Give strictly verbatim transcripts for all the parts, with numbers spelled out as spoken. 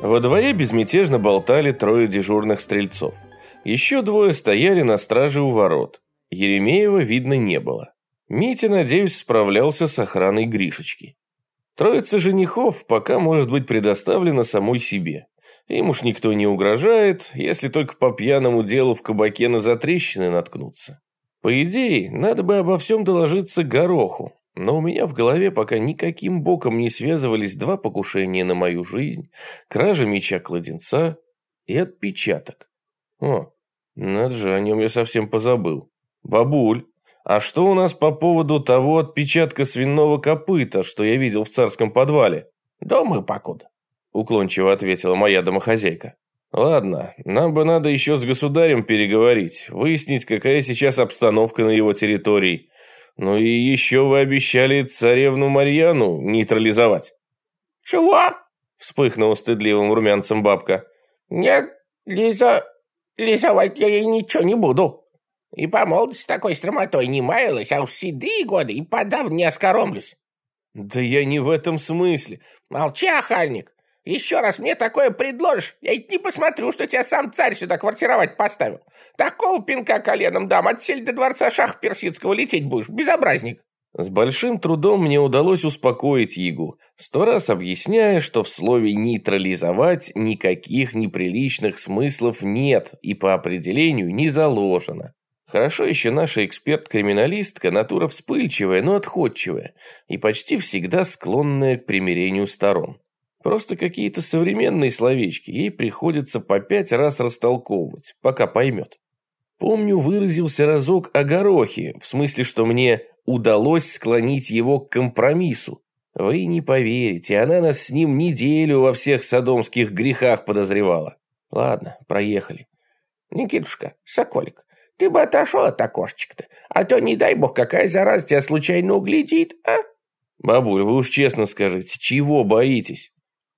Во дворе безмятежно болтали трое дежурных стрельцов. Еще двое стояли на страже у ворот. Еремеева видно не было. Митя, надеюсь, справлялся с охраной Гришечки. Троица женихов пока может быть предоставлена самой себе. Им уж никто не угрожает, если только по пьяному делу в кабаке на затрещины наткнуться. По идее, надо бы обо всем доложиться Гороху, но у меня в голове пока никаким боком не связывались два покушения на мою жизнь, кража меча-кладенца и отпечаток. О, надо же, о нем я совсем позабыл. Бабуль, а что у нас по поводу того отпечатка свиного копыта, что я видел в царском подвале? Думаю, покуда. Уклончиво ответила моя домохозяйка. Ладно, нам бы надо еще с государем переговорить, выяснить, какая сейчас обстановка на его территории. Ну и еще вы обещали царевну Марьяну нейтрализовать. Чего? Вспыхнула стыдливым румянцем бабка. Нет, Лиза, лизовать я ей ничего не буду. И по молодости такой стромотой не маялась, а уж седые годы и подавно не оскоромлюсь. Да я не в этом смысле. Молчи, охальник. Еще раз мне такое предложишь, я ведь не посмотрю, что тебя сам царь сюда квартировать поставил. Такого пинка коленом дам, отсель до дворца шаха персидского лететь будешь, безобразник. С большим трудом мне удалось успокоить Ягу, сто раз объясняя, что в слове «нейтрализовать» никаких неприличных смыслов нет и по определению не заложено. Хорошо еще наша эксперт-криминалистка, натура вспыльчивая, но отходчивая и почти всегда склонная к примирению сторон. Просто какие-то современные словечки ей приходится по пять раз растолковывать, пока поймет. Помню, выразился разок о Горохе, в смысле, что мне удалось склонить его к компромиссу. Вы не поверите, она нас с ним неделю во всех содомских грехах подозревала. Ладно, проехали. Никитушка, соколик, ты бы отошел от окошечка-то, а то, не дай бог, какая зараза тебя случайно углядит, а? Бабуль, вы уж честно скажите, чего боитесь?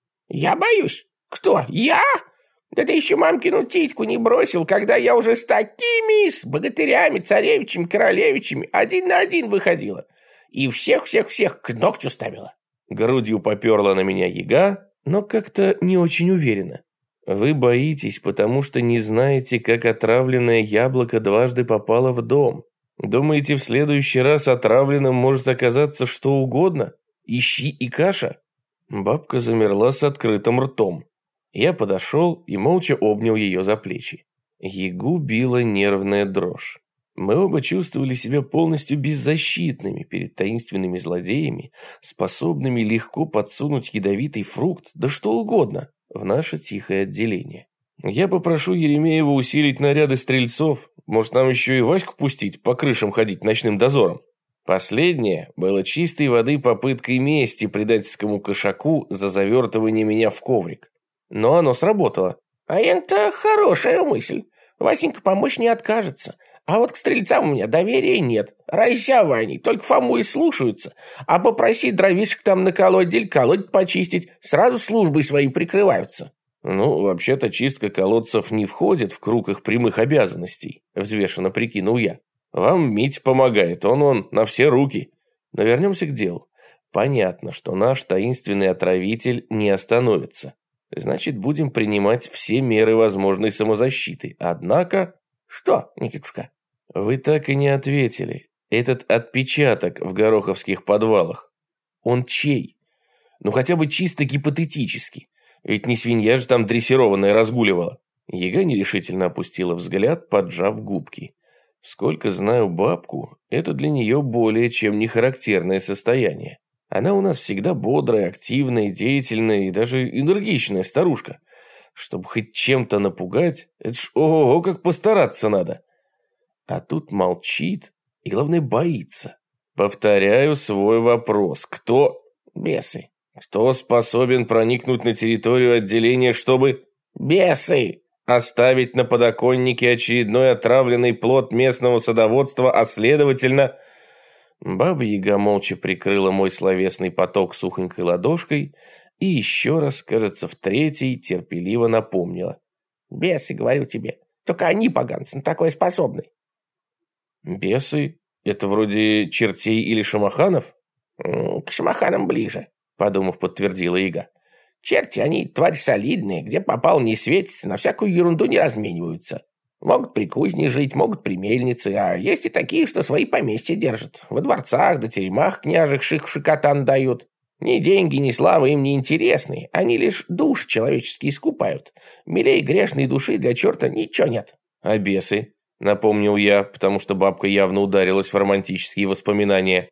Я боюсь? Кто? Я? Да ты еще мамкину титьку не бросил, когда я уже с такими, с богатырями, царевичами, королевичами один на один выходила. И всех-всех-всех к ногтю ставила. Грудью поперла на меня Яга, но как-то не очень уверенно. Вы боитесь, потому что не знаете, как отравленное яблоко дважды попало в дом. Думаете, в следующий раз отравленным может оказаться что угодно? И щи, и каша? Бабка замерла с открытым ртом. Я подошел и молча обнял ее за плечи. Ягу била нервная дрожь. Мы оба чувствовали себя полностью беззащитными перед таинственными злодеями, способными легко подсунуть ядовитый фрукт, да что угодно, в наше тихое отделение. Я попрошу Еремеева усилить наряды стрельцов, может, нам еще и Ваську пустить, по крышам ходить ночным дозором. Последнее было чистой воды попыткой мести предательскому кошаку за завертывание меня в коврик. Но оно сработало. А это хорошая мысль. Васенька помочь не откажется. А вот к стрельцам у меня доверия нет. Раззявы они, только Фому и слушаются. А попроси дровишек там наколоть или колодец почистить, сразу службой своей прикрываются. Ну, вообще-то чистка колодцев не входит в круг их прямых обязанностей, взвешенно прикинул я. Вам Митя помогает, он он на все руки. Но вернемся к делу. Понятно, что наш таинственный отравитель не остановится. Значит, будем принимать все меры возможной самозащиты. Однако... Что, Никитушка? Вы так и не ответили. Этот отпечаток в гороховских подвалах, он чей? Ну, хотя бы чисто гипотетически. Ведь не свинья же там дрессированная разгуливала. Яга нерешительно опустила взгляд, поджав губки. Сколько знаю бабку, это для нее более чем нехарактерное состояние. Она у нас всегда бодрая, активная, деятельная и даже энергичная старушка. Чтобы хоть чем-то напугать, это ж ого-го, как постараться надо. А тут молчит и, главное, боится. Повторяю свой вопрос. Кто? Бесы. Кто способен проникнуть на территорию отделения, чтобы... Бесы. Оставить на подоконнике очередной отравленный плод местного садоводства, а следовательно... Баба-яга молча прикрыла мой словесный поток сухонькой ладошкой и еще раз, кажется, в третий терпеливо напомнила. Бесы, говорю тебе, только они, поганцы, на такое способны. Бесы? Это вроде чертей или шамаханов? К шамаханам ближе, подумав, подтвердила яга. Черти, они тварь солидные, где попал не светится, на всякую ерунду не размениваются. Могут при кузне жить, могут при мельнице, а есть и такие, что свои поместья держат. Во дворцах да теремах княжих шик-шикотан дают. Ни деньги, ни слава им не интересны, они лишь души человеческие искупают. Милей грешной души для черта ничего нет. А бесы? Напомнил я, потому что бабка явно ударилась в романтические воспоминания.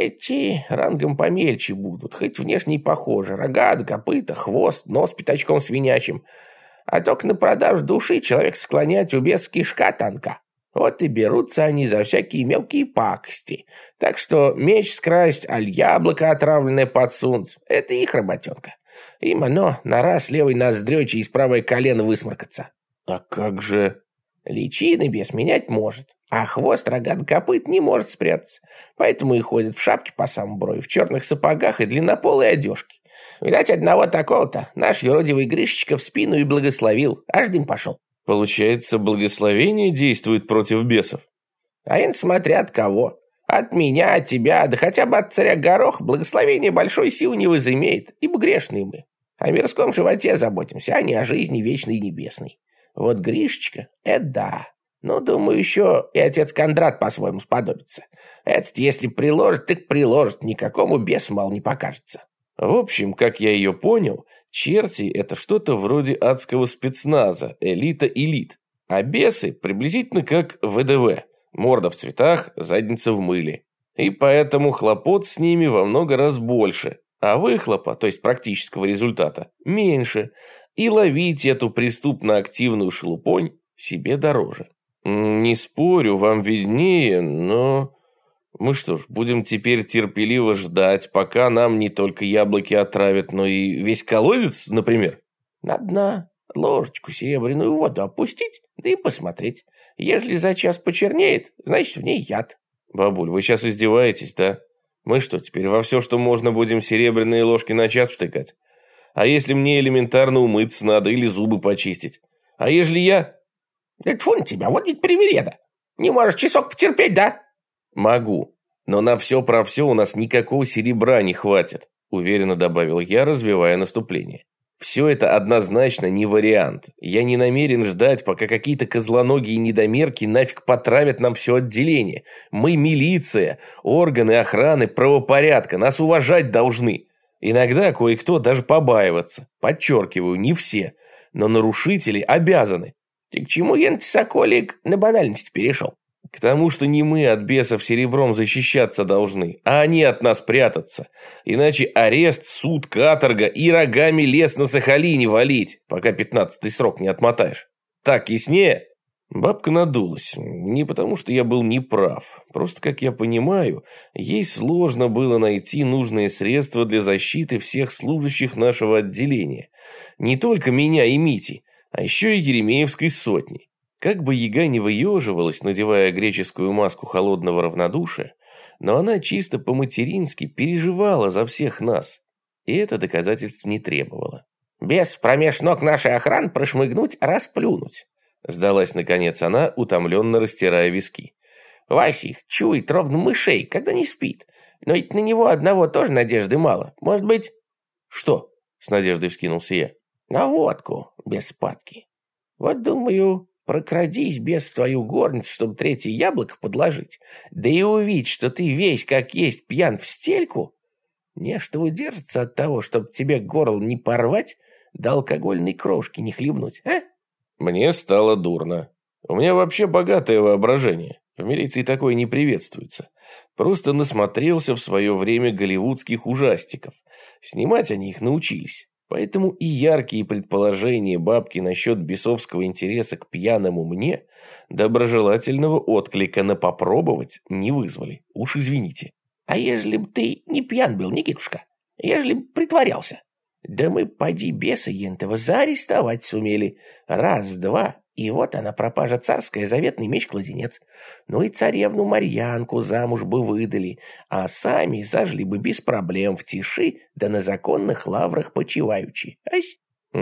Эти рангом помельче будут, хоть внешне и похожи. Рога да копыта, хвост, нос пятачком свинячим. А только на продажу души человек склонять у бес кишка тонка. Вот и берутся они за всякие мелкие пакости. Так что меч скрасть, аль яблоко отравленное подсунуть — это их работенка. Им оно на раз левой ноздрёй через правое колено высморкаться. А как же... Личины бес менять может, а хвост, рога да копыт не может спрятаться. Поэтому и ходят в шапке по самому брою, в черных сапогах и длиннополой одежке. Видать, одного такого-то наш юродивый Гришечка в спину и благословил, аж дым пошел. Получается, благословение действует против бесов? А это смотря от кого. От меня, от тебя, да хотя бы от царя Горох благословение большой силы не возымеет, ибо грешные мы. О мирском животе заботимся, а не о жизни вечной и небесной. Вот Гришечка — это да. Ну, думаю, еще и отец Кондрат по-своему сподобится. Этот, если приложит, так приложит, никакому бесу мало не покажется. В общем, как я ее понял, черти — это что-то вроде адского спецназа, элита-элит. А бесы приблизительно как вэ дэ вэ. Морда в цветах, задница в мыле. И поэтому хлопот с ними во много раз больше, а выхлопа, то есть практического результата, меньше. И ловить эту преступно-активную шелупонь себе дороже. Не спорю, вам виднее, но... Мы что ж, будем теперь терпеливо ждать, пока нам не только яблоки отравят, но и весь колодец, например? На дна ложечку серебряную воду опустить, да и посмотреть. Ежели за час почернеет, значит, в ней яд. Бабуль, вы сейчас издеваетесь, да? Мы что, теперь во все, что можно, будем серебряные ложки на час втыкать? А если мне элементарно умыться надо или зубы почистить? А ежели я... Да тьфу на тебя, вот ведь привереда. Не можешь часок потерпеть, да? Могу, но на все про все у нас никакого серебра не хватит, уверенно добавил я, развивая наступление. Все это однозначно не вариант. Я не намерен ждать, пока какие-то козлоногие недомерки нафиг потравят нам все отделение. Мы милиция, органы охраны правопорядка, нас уважать должны. Иногда кое-кто даже побаиваться. Подчеркиваю, не все. Но нарушители обязаны. Ты к чему, Янт Соколик, на банальность перешел? К тому, что не мы от бесов серебром защищаться должны, а они от нас прятаться. Иначе арест, суд, каторга и рогами лес на Сахалине валить, пока пятнадцатый срок не отмотаешь. Так яснее? Бабка надулась. Не потому, что я был неправ. Просто, как я понимаю, ей сложно было найти нужные средства для защиты всех служащих нашего отделения. Не только меня и Мити, а еще и Еремеевской сотни. Как бы яга не выеживалась, надевая греческую маску холодного равнодушия, но она чисто по-матерински переживала за всех нас, и это доказательств не требовало. «Без промеж ног нашей охраны прошмыгнуть, расплюнуть», сдалась, наконец, она, утомленно растирая виски. «Вася их чует ровно мышей, когда не спит, но ведь на него одного тоже надежды мало. Может быть...» «Что?» — с надеждой вскинулся я. «На водку, без спадки. Вот, думаю... Прокрадись без в твою горницу, чтобы третье яблоко подложить, да и увидеть, что ты весь как есть пьян в стельку, нечто удержится от того, чтобы тебе горло не порвать, да алкогольной крошки не хлебнуть, а?» Мне стало дурно. У меня вообще богатое воображение. В милиции такое не приветствуется. Просто насмотрелся в свое время голливудских ужастиков. Снимать они их научились. Поэтому и яркие предположения бабки насчет бесовского интереса к пьяному мне доброжелательного отклика на попробовать не вызвали. Уж извините. «А ежели б ты не пьян был, Никитушка? Ежели б притворялся? Да мы, поди, беса ентова заарестовать сумели. Раз-два, и вот она, пропажа царская, заветный меч-кладенец. Ну и царевну Марьянку замуж бы выдали, а сами зажили бы без проблем в тиши, да на законных лаврах почиваючи. Ась?»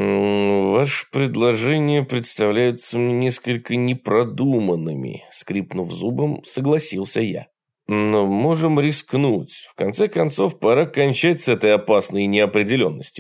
«Ваши предложения представляются мне несколько непродуманными», скрипнув зубом, согласился я. «Но можем рискнуть. В конце концов, пора кончать с этой опасной неопределенностью».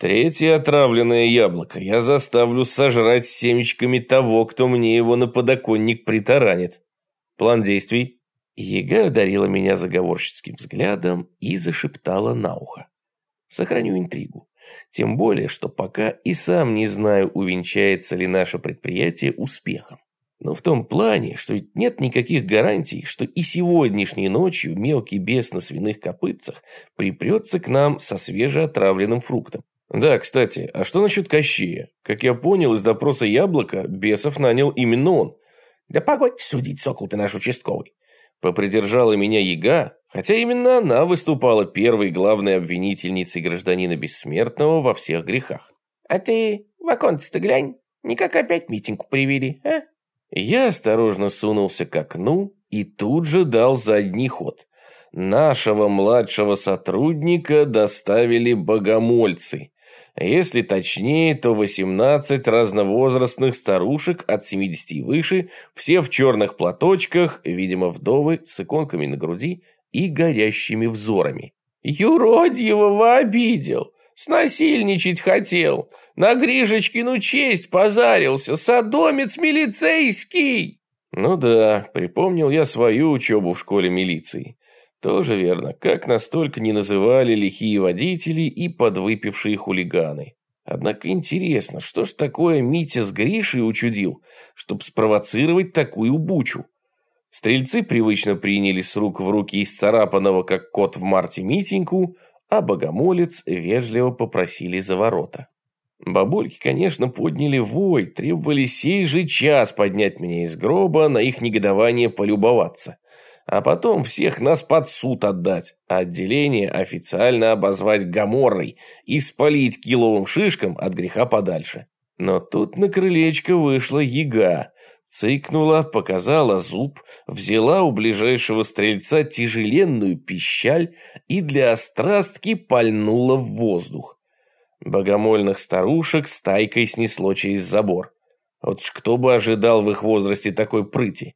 Третье отравленное яблоко я заставлю сожрать семечками того, кто мне его на подоконник притаранит. План действий?» Яга одарила меня заговорщицким взглядом и зашептала на ухо. «Сохраню интригу. Тем более, что пока и сам не знаю, увенчается ли наше предприятие успехом. Но в том плане, что ведь нет никаких гарантий, что и сегодняшней ночью мелкий бес на свиных копытцах припрется к нам со свежеотравленным фруктом. Да, кстати, а что насчет Кощея? Как я понял из допроса Яблока, бесов нанял именно он». «Да погодь судить, сокол ты наш участковый». Попридержала меня Яга, хотя именно она выступала первой главной обвинительницей гражданина Бессмертного во всех грехах. «А ты в оконце-то глянь, никак опять Митеньку привели, а?» Я осторожно сунулся к окну и тут же дал задний ход. Нашего младшего сотрудника доставили богомольцы. Если точнее, то восемнадцать разновозрастных старушек от семидесяти и выше, все в черных платочках, видимо, вдовы, с иконками на груди и горящими взорами. «Юродьевого обидел, снасильничать хотел, на Гришечкину честь позарился, содомец милицейский!» Ну да, припомнил я свою учебу в школе милиции. Тоже верно, как настолько не называли лихие водители и подвыпившие хулиганы. Однако интересно, что ж такое Митя с Гришей учудил, чтобы спровоцировать такую бучу? Стрельцы привычно приняли с рук в руки исцарапанного, как кот в марте, Митеньку, а богомолец вежливо попросили за ворота. Бабульки, конечно, подняли вой, требовали сей же час поднять меня из гроба, на их негодование полюбоваться. А потом всех нас под суд отдать, а отделение официально обозвать Гоморрой и спалить киловым шишкам от греха подальше. Но тут на крылечко вышла Яга, цыкнула, показала зуб, взяла у ближайшего стрельца тяжеленную пищаль и для острастки пальнула в воздух. Богомольных старушек стайкой снесло через забор. Вот ж кто бы ожидал в их возрасте такой прыти.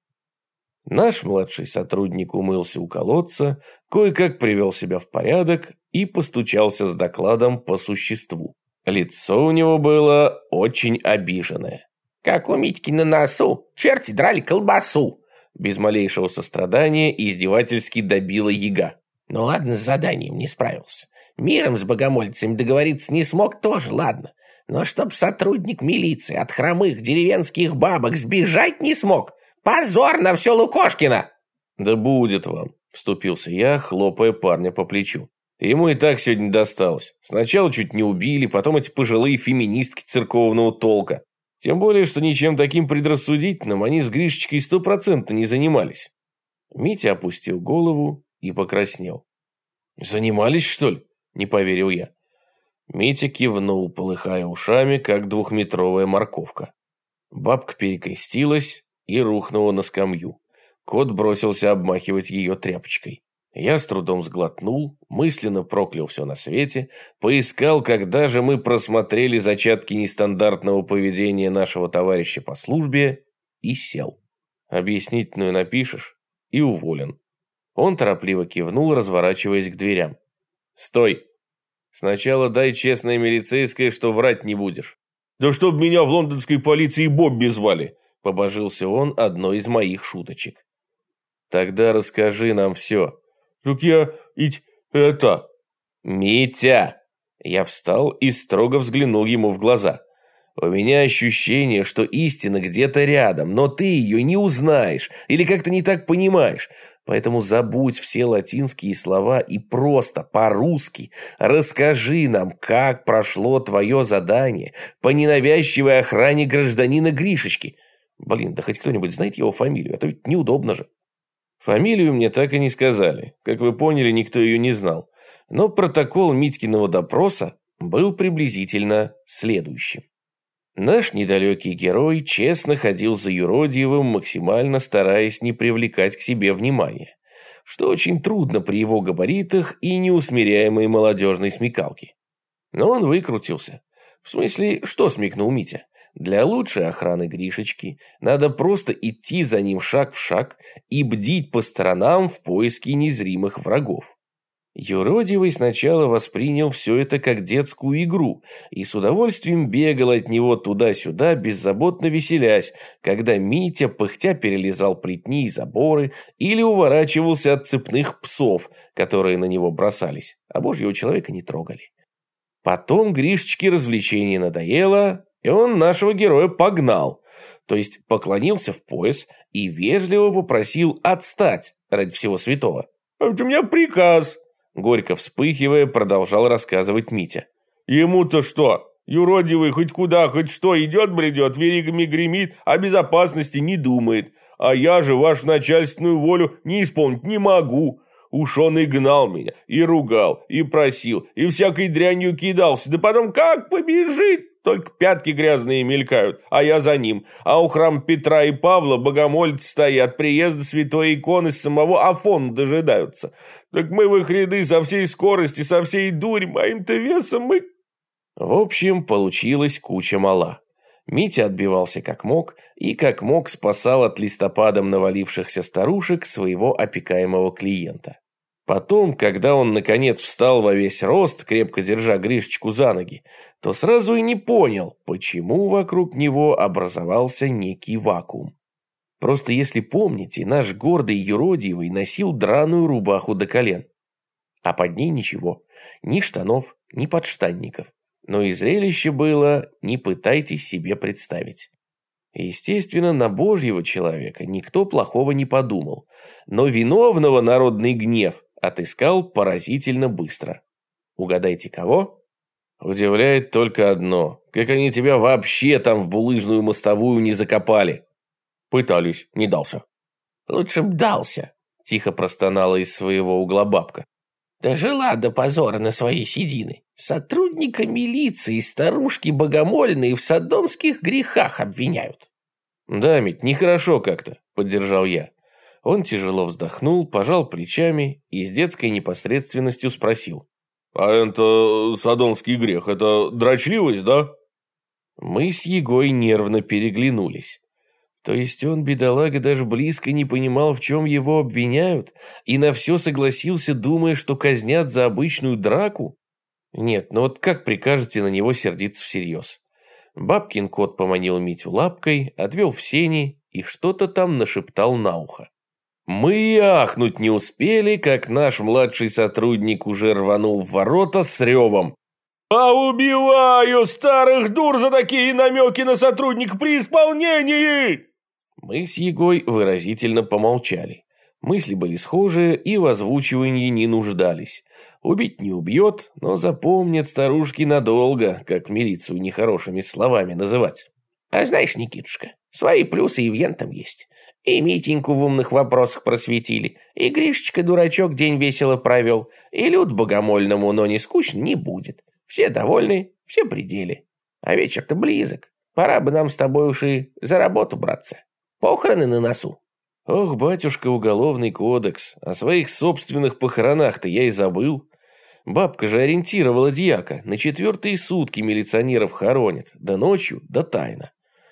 Наш младший сотрудник умылся у колодца, кое-как привел себя в порядок и постучался с докладом по существу. Лицо у него было очень обиженное. «Как у Митьки на носу, черти драли колбасу!» Без малейшего сострадания издевательски добила Яга. «Ну ладно, с заданием не справился. Миром с богомольцами договориться не смог, тоже ладно. Но чтоб сотрудник милиции от хромых деревенских бабок сбежать не смог, позор на все Лукошкино!» «Да будет вам», — вступился я, хлопая парня по плечу. Ему и так сегодня досталось. Сначала чуть не убили, потом эти пожилые феминистки церковного толка. Тем более, что ничем таким предрассудительным они с Гришечкой стопроцентно не занимались. Митя опустил голову и покраснел. «Занимались, что ли?» – не поверил я. Митя кивнул, полыхая ушами, как двухметровая морковка. Бабка перекрестилась и рухнула на скамью. Кот бросился обмахивать ее тряпочкой. Я с трудом сглотнул, мысленно проклял все на свете, поискал, когда же мы просмотрели зачатки нестандартного поведения нашего товарища по службе, и сел. Объяснительную напишешь и уволен. Он торопливо кивнул, разворачиваясь к дверям. «Стой! Сначала дай честное милицейское, что врать не будешь». «Да чтоб меня в лондонской полиции Бобби звали!» Побожился он одной из моих шуточек. «Тогда расскажи нам все». «Так я ведь это...» «Митя!» Я встал и строго взглянул ему в глаза. «У меня ощущение, что истина где-то рядом, но ты ее не узнаешь или как-то не так понимаешь. Поэтому забудь все латинские слова и просто по-русски расскажи нам, как прошло твое задание по ненавязчивой охране гражданина Гришечки. Блин, да хоть кто-нибудь знает его фамилию, а то ведь неудобно же». Фамилию мне так и не сказали. Как вы поняли, никто ее не знал. Но протокол Митькиного допроса был приблизительно следующим. Наш недалекий герой честно ходил за юродивым, максимально стараясь не привлекать к себе внимания, что очень трудно при его габаритах и неусмиряемой молодежной смекалке. Но он выкрутился. В смысле, что смекнул Митя? Для лучшей охраны Гришечки надо просто идти за ним шаг в шаг и бдить по сторонам в поиске незримых врагов. Юродивый сначала воспринял все это как детскую игру и с удовольствием бегал от него туда-сюда, беззаботно веселясь, когда Митя пыхтя перелезал плетни и заборы или уворачивался от цепных псов, которые на него бросались, а божьего человека не трогали. Потом Гришечке развлечение надоело, и он нашего героя погнал, то есть поклонился в пояс и вежливо попросил отстать ради всего святого. «Это у меня приказ!» Горько вспыхивая, продолжал рассказывать Митя. «Ему-то что? Юродивый хоть куда, хоть что, идет-бредет, веригами гремит, о безопасности не думает. А я же вашу начальственную волю не исполнить не могу. Уж он и гнал меня, и ругал, и просил, и всякой дрянью кидался. Да потом как побежит! Только пятки грязные мелькают, а я за ним. А у храма Петра и Павла богомольцы стоят, приезда святой иконы с самого Афона дожидаются. Так мы в их ряды со всей скорости, со всей дури, моим-то весом мы...» В общем, получилась куча мала. Митя отбивался как мог, и как мог спасал от листопадом навалившихся старушек своего опекаемого клиента. Потом, когда он наконец встал во весь рост, крепко держа Гришечку за ноги, то сразу и не понял, почему вокруг него образовался некий вакуум. Просто если помните, наш гордый юродивый носил драную рубаху до колен. А под ней ничего, ни штанов, ни подштанников. Но и зрелище было, не пытайтесь себе представить. Естественно, на божьего человека никто плохого не подумал, но виновного народный гнев отыскал поразительно быстро. Угадайте, кого? Удивляет только одно, как они тебя вообще там в булыжную мостовую не закопали. Пытались, не дался. Лучше б дался, тихо простонала из своего угла бабка. Дожила до позора на свои седины. Сотрудника милиции старушки богомольные в содомских грехах обвиняют. Да, Мить, нехорошо как-то, поддержал я. Он тяжело вздохнул, пожал плечами и с детской непосредственностью спросил. «А это содомский грех, это дрочливость, да?» Мы с Егой нервно переглянулись. То есть он, бедолага, даже близко не понимал, в чем его обвиняют, и на все согласился, думая, что казнят за обычную драку? Нет, ну вот как прикажете на него сердиться всерьез? Бабкин кот поманил Митю лапкой, отвел в сени и что-то там нашептал на ухо. Мы и ахнуть не успели, как наш младший сотрудник уже рванул в ворота с ревом. «А убиваю старых дур за такие намеки на сотрудника при исполнении!» Мы с Егой выразительно помолчали. Мысли были схожие и в озвучивании не нуждались. Убить не убьет, но запомнят старушки надолго, как милицию нехорошими словами называть. «А знаешь, Никитушка, свои плюсы и в ентом есть. И Митеньку в умных вопросах просветили, и Гришечка-дурачок день весело провел, и люд богомольному, но не скучно не будет. Все довольны, все пределы. А вечер-то близок. Пора бы нам с тобой уж и за работу браться. Похороны на носу». Ох, батюшка, уголовный кодекс. О своих собственных похоронах-то я и забыл. Бабка же ориентировала дьяка. На четвертые сутки милиционеров хоронят. Да ночью, да тайно.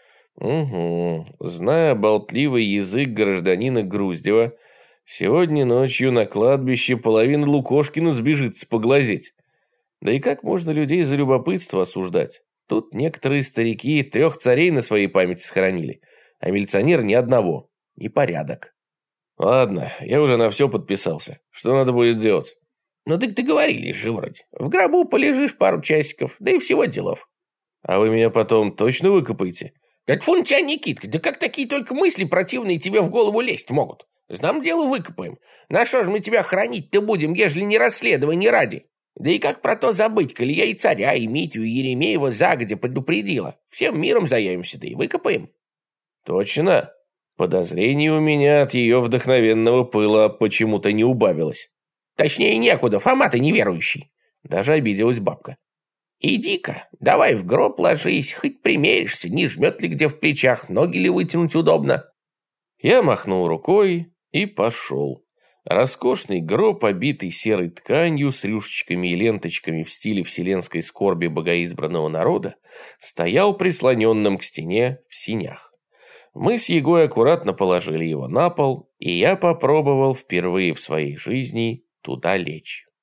Угу. Зная болтливый язык гражданина Груздева, сегодня ночью на кладбище половина Лукошкина сбежится поглазеть. Да и как можно людей за любопытство осуждать? Тут некоторые старики трех царей на своей памяти сохранили, а милиционер ни одного. Непорядок. Ладно, я уже на все подписался. Что надо будет делать? Ну так договорились же вроде. В гробу полежишь пару часиков, да и всего делов. А вы меня потом точно выкопаете? Так фун тебя, Никитка, да как такие только мысли противные тебе в голову лезть могут? Знам дело выкопаем. На что ж мы тебя хранить-то будем, ежели не расследование ради? Да и как про то забыть, коли я и царя, и Митю, и Еремеева загодя предупредила. Всем миром заявимся, да и выкопаем. Точно. Подозрений у меня от ее вдохновенного пыла почему-то не убавилось. Точнее некуда, Фома ты неверующий. Даже обиделась бабка. Иди-ка, давай в гроб ложись, хоть примеришься, не жмет ли где в плечах, ноги ли вытянуть удобно. Я махнул рукой и пошел. Роскошный гроб, обитый серой тканью с рюшечками и ленточками в стиле вселенской скорби богоизбранного народа, стоял прислоненным к стене в синях. Мы с Егой аккуратно положили его на пол, и я попробовал впервые в своей жизни туда лечь.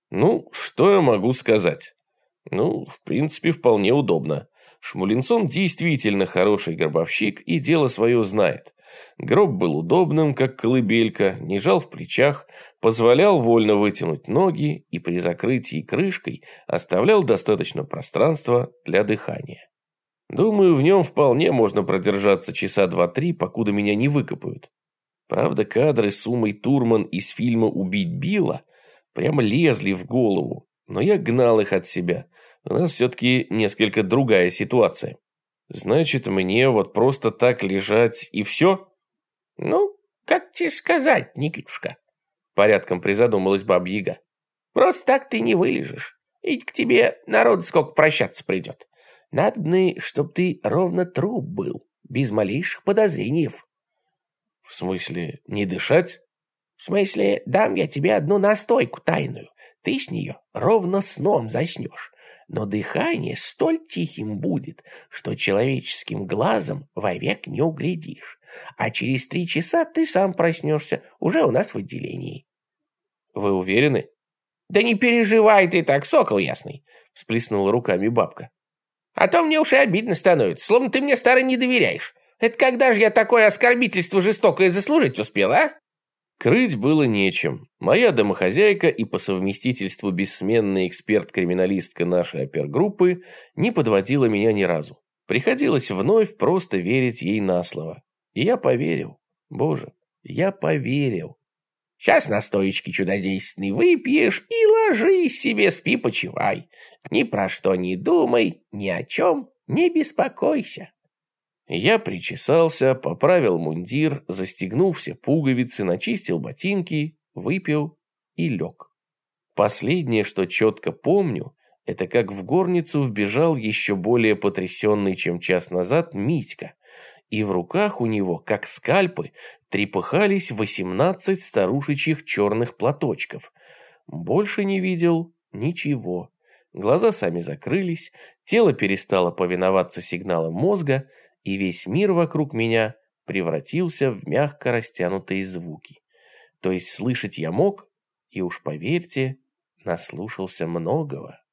Ну, что я могу сказать? Ну, в принципе, вполне удобно. Шмулинсон действительно хороший гробовщик и дело свое знает. Гроб был удобным, как колыбелька, не жал в плечах, позволял вольно вытянуть ноги и при закрытии крышкой оставлял достаточно пространства для дыхания. Думаю, в нем вполне можно продержаться часа два-три, покуда меня не выкопают. Правда, кадры с Умой Турман из фильма «Убить Билла» прямо лезли в голову, но я гнал их от себя. У нас все-таки несколько другая ситуация. Значит, мне вот просто так лежать и все? Ну, как тебе сказать, Никитушка? Порядком призадумалась Баба-Яга. Просто так ты не вылежишь. Ведь к тебе народ сколько прощаться придет. Надобно, чтоб ты ровно труп был, без малейших подозрений. В смысле, не дышать? В смысле, дам я тебе одну настойку тайную. Ты с нее ровно сном заснешь. Но дыхание столь тихим будет, что человеческим глазом вовек не углядишь. А через три часа ты сам проснешься, уже у нас в отделении. Вы уверены? Да не переживай ты так, сокол ясный, всплеснула руками бабка. А то мне уж и обидно становится, словно ты мне, старый, не доверяешь. Это когда же я такое оскорбительство жестокое заслужить успел, а? Крыть было нечем. Моя домохозяйка и по совместительству бессменная эксперт-криминалистка нашей опергруппы не подводила меня ни разу. Приходилось вновь просто верить ей на слово. И я поверил. Боже, я поверил. Сейчас настоечки чудодейственной выпьешь и ложись себе, спи, почивай. Ни про что не думай, ни о чем не беспокойся. Я причесался, поправил мундир, застегнул все пуговицы, начистил ботинки, выпил и лег. Последнее, что четко помню, это как в горницу вбежал еще более потрясенный, чем час назад, Митька, и в руках у него, как скальпы, трепыхались восемнадцать старушечьих черных платочков. Больше не видел ничего. Глаза сами закрылись, тело перестало повиноваться сигналам мозга, и весь мир вокруг меня превратился в мягко растянутые звуки. То есть слышать я мог, и уж поверьте, наслушался многого.